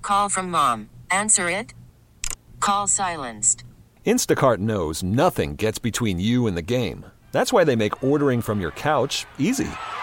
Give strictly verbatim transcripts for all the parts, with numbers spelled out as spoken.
Call from mom. Answer it. Call silenced. Instacart knows nothing gets between you and the game. That's why they make ordering from your couch easy.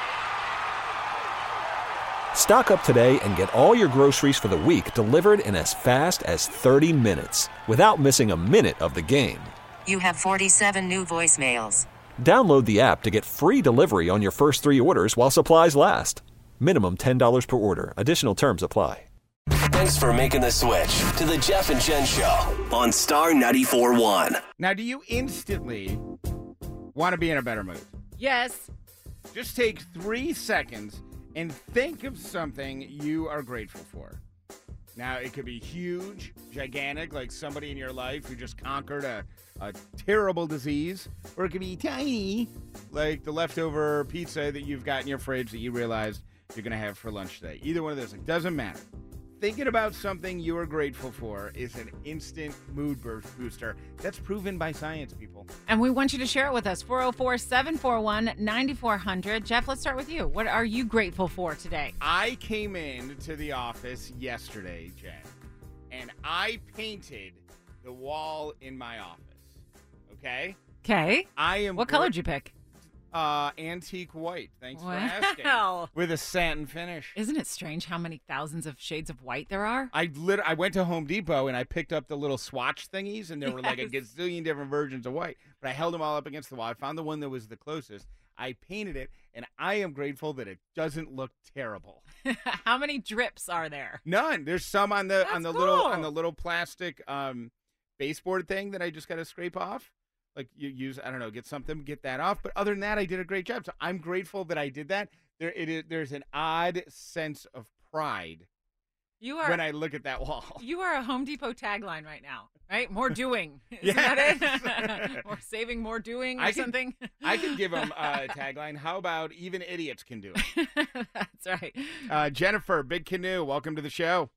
Stock up today and get all your groceries for the week delivered in as fast as thirty minutes without missing a minute of the game. You have forty-seven new voicemails. Download the app to get free delivery on your first three orders while supplies last. Minimum ten dollars per order. Additional terms apply. Thanks for making the switch to the Jeff and Jen Show on Star ninety-four point one. Now, do you instantly want to be in a better mood? Yes. Just take three seconds and think of something you are grateful for. Now, it could be huge, gigantic, like somebody in your life who just conquered a, a terrible disease, or it could be tiny, like the leftover pizza that you've got in your fridge that you realized you're going to have for lunch today. Either one of those, it doesn't matter. Thinking about something you are grateful for is an instant mood booster. That's proven by science, people. And we want you to share it with us. four oh four, seven four one, nine four hundred. Jeff, let's start with you. What are you grateful for today? I came in to the office yesterday, Jen, and I painted the wall in my office. Okay? Okay. I am. What color did you pick? Uh, antique white. Thanks Wow. for asking. With a satin finish. Isn't it strange how many thousands of shades of white there are? I lit- I went to Home Depot and I picked up the little swatch thingies, and there were like a Yes. gazillion different versions of white. But I held them all up against the wall. I found the one that was the closest. I painted it, and I am grateful that it doesn't look terrible. How many drips are there? None. There's some on the That's on the little cool. on the little plastic um baseboard thing that I just got to scrape off. Like you use, I don't know, get something, get that off. But other than that, I did a great job. So I'm grateful that I did that. There, it is. There's an odd sense of pride You are when I look at that wall. you are a Home Depot tagline right now, right? More doing. Isn't Yes. that it? Or saving more doing or I can- something? I could give them a tagline. How about even idiots can do it? That's right. Uh, Jennifer, Big Canoe, welcome to the show.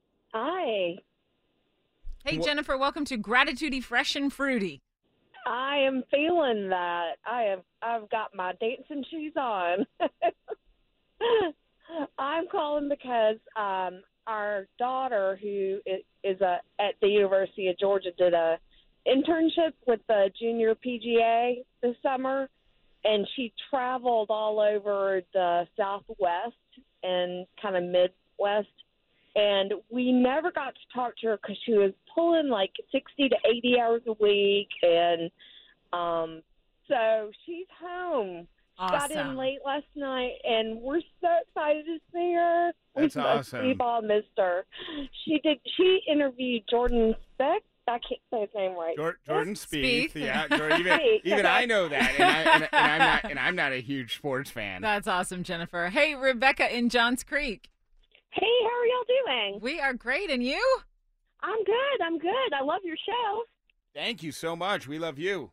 Hi. Hey, Wha- Jennifer, welcome to Gratitude Fresh and Fruity. I am feeling that. I have I've got my dancing shoes on. I'm calling because um, our daughter, who is, is a, at the University of Georgia, did a internship with the Junior P G A this summer, and she traveled all over the Southwest and kind of Midwest. And we never got to talk to her because she was pulling like sixty to eighty hours a week. And um, so she's home. She got in Awesome. late last night, and we're so excited to see her. That's we, awesome. We've all missed her. She did. She interviewed Jordan Speck. I can't say his name right. Jor- Jordan Spieth. Spieth. Yeah, Jordan, even, Spieth, even okay. I know that, and, I, and, and I'm not, and I'm not a huge sports fan. That's awesome, Jennifer. Hey, Rebecca in Johns Creek. Hey, how are y'all doing? We are great, and you? I'm good. I'm good. I love your show. Thank you so much. We love you.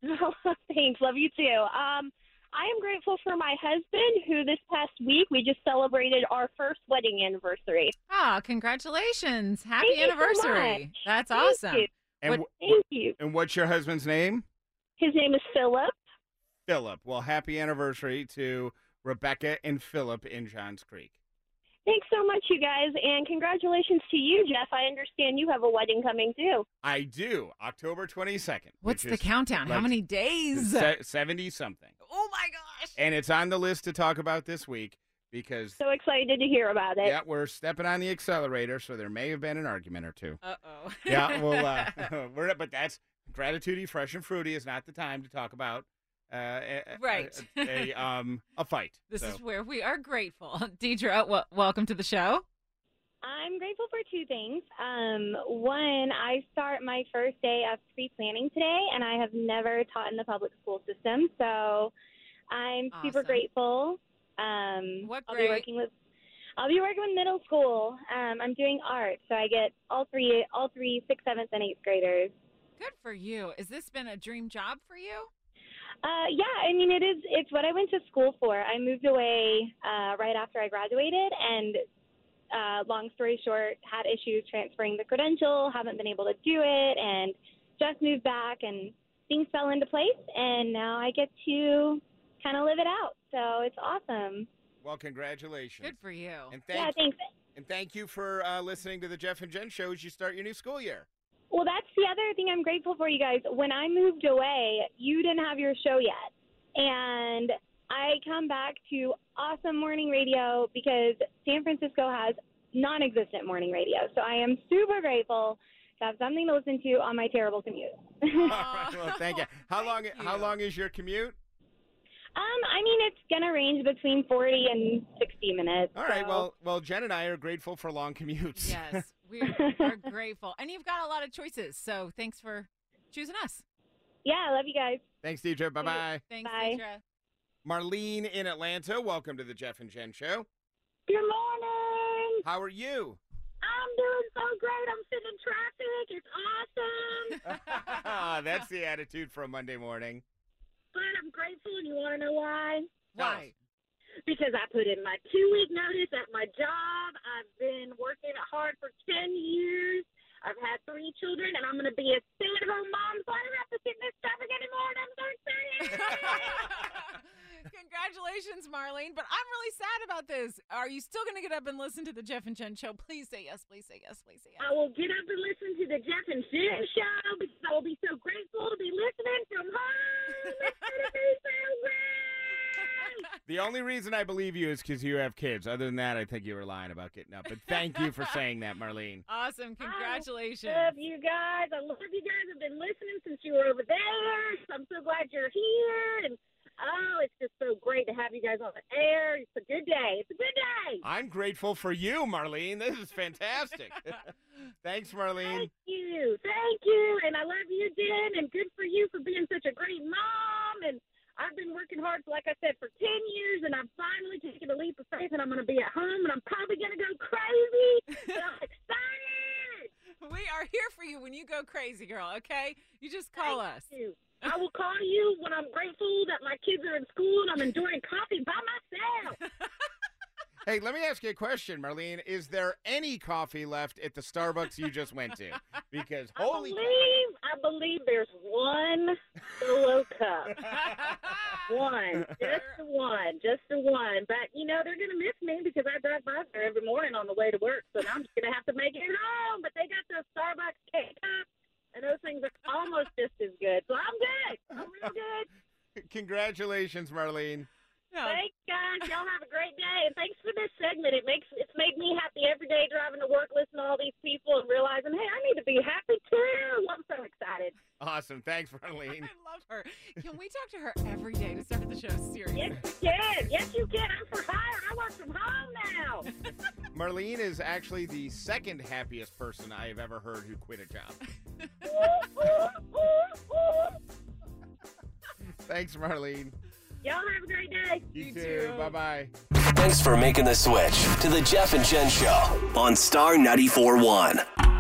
Thanks. Love you too. Um, I am grateful for my husband, who this past week we just celebrated our first wedding anniversary. Ah, congratulations. Happy Thank you so anniversary. much. That's Thank awesome. you. And, What- wh- Thank you. and what's your husband's name? His name is Philip. Philip. Well, happy anniversary to Rebecca and Philip in Johns Creek. Thanks so much, you guys, and congratulations to you, Jeff. I understand you have a wedding coming too. I do. October twenty-second. What's which the is countdown? How like many days? se- seventy something. Oh, my gosh. And it's on the list to talk about this week because, So excited to hear about it. yeah, we're stepping on the accelerator, so there may have been an argument or two. Uh-oh. Yeah, well, uh, we're not, but that's gratitude, fresh and fruity is not the time to talk about uh, a, a- Right. a, a, um a fight. This So, is where we are grateful. Deidre, w- welcome to the show. I'm grateful for two things. Um, one, I start my first day of pre-planning today, and I have never taught in the public school system, so I'm super Awesome. grateful. Um, What I'll grade? be working with. I'll be working with middle school. Um, I'm doing art, so I get all three, all three, sixth, seventh, and eighth graders. Good for you. Has this been a dream job for you? Uh, yeah, I mean, it is. It's what I went to school for. I moved away uh, right after I graduated, and uh, long story short, had issues transferring the credential, haven't been able to do it, and just moved back, and things fell into place, and now I get to kind of live it out. So it's awesome. well, congratulations. Good for you. And Yeah, thanks, thanks. And thank you for uh, listening to the Jeff and Jen Show as you start your new school year. Well, that's the other thing I'm grateful for, you guys. When I moved away, you didn't have your show yet. And I come back to awesome morning radio because San Francisco has non-existent morning radio. So I am super grateful to have something to listen to on my terrible commute. All right, well, thank you. How long? Thank you. How long is your commute? Um, I mean, it's gonna range between forty and sixty minutes. All right. so- Well, well, Jen and I are grateful for long commutes. Yes, we're, we're grateful. And you've got a lot of choices, so thanks for choosing us. yeah, I love you guys. Thanks, Deidre. Bye bye. Thanks, Bye. Deidre. Marlene in Atlanta. Welcome to the Jeff and Jen Show. Good morning. How are you? I'm doing so great. I'm sitting in traffic. It's awesome. That's the attitude for a Monday morning. But I'm grateful, and you want to know why? Why? Because I put in my two-week notice at my job. I've been working hard for ten years. I've had three children, and I'm going to be a stay-at-home mom, so I don't have to sit in this traffic anymore, and I'm so excited. Congratulations, Marlene. But I'm really sad about this. Are you still going to get up and listen to the Jeff and Jen Show? Please say yes. Please say yes. Please say yes. I will get up and listen to the Jeff and Jen Show because I will be so grateful to be listening from home. It's going to be so great. The only reason I believe you is because you have kids. Other than that, I think you were lying about getting up. But thank you for saying that, Marlene. Awesome. Congratulations. I love you guys. I love you guys. I've been listening since you were over there. So I'm so glad you're here. And, oh, it's just so great to have you guys on the air. It's a good day. It's a good day. I'm grateful for you, Marlene. This is fantastic. Thanks, Marlene. Thank you. Thank you. And I love you, Jen. And good for you for being such a great mom. And I've been working hard, like I said, for ten years, and I'm finally taking a leap of faith, and I'm going to be at home, and I'm probably going to go crazy, but I'm excited. We are here for you when you go crazy, girl, okay? You just call Thank us. you. I will call you when I'm grateful that my kids are in school and I'm enjoying coffee by myself. Hey, let me ask you a question, Marlene. Is there any coffee left at the Starbucks you just went to? Because I holy believe, I believe there's one solo cup. One. Just the one. Just the one. But, you know, they're going to miss me because I drive by there every morning on the way to work, so now I'm just going to have to make it home. But they got those Starbucks K-Cups, and those things are almost just as good. So I'm good. I'm real good. Congratulations, Marlene. No. Thanks, guys. Y'all have a great day, and thanks for this segment. It makes it's made me happy every day driving to work, listening to all these people, and realizing, hey, I need to be happy too. I'm so excited. Awesome. Thanks, Marlene. I love her. Can we talk to her every day to start the show? Seriously. Yes, you can. Yes, you can. I'm for hire. I work from home now. Marlene is actually the second happiest person I have ever heard who quit a job. Ooh, ooh, ooh, ooh. Thanks, Marlene. Y'all have a great day. You, You too. too. Bye-bye. Thanks for making the switch to the Jeff and Jen Show on Star ninety-four point one.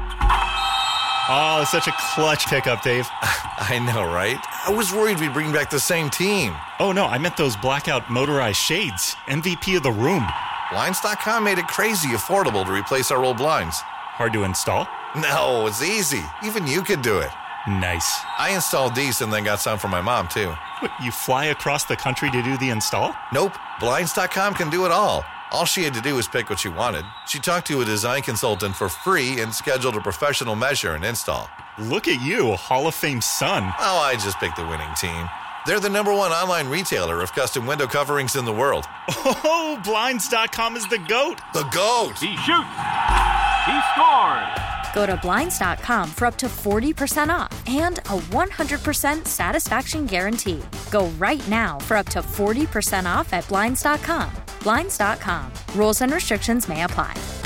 Oh, such a clutch pickup, Dave. I know, right? I was worried we'd bring back the same team. Oh, no, I meant those blackout motorized shades. M V P of the room. Blinds dot com made it crazy affordable to replace our old blinds. Hard to install? No, it's easy. Even you could do it. Nice. I installed these and then got some for my mom, too. What, you fly across the country to do the install? Nope. Blinds dot com can do it all. All she had to do was pick what she wanted. She talked to a design consultant for free and scheduled a professional measure and install. Look at you, Hall of Fame son. Oh, I just picked the winning team. They're the number one online retailer of custom window coverings in the world. Oh, Blinds dot com is the GOAT. The GOAT! He shoots. He scores. Go to Blinds dot com for up to forty percent off and a one hundred percent satisfaction guarantee. Go right now for up to forty percent off at Blinds dot com. Blinds dot com. Rules and restrictions may apply.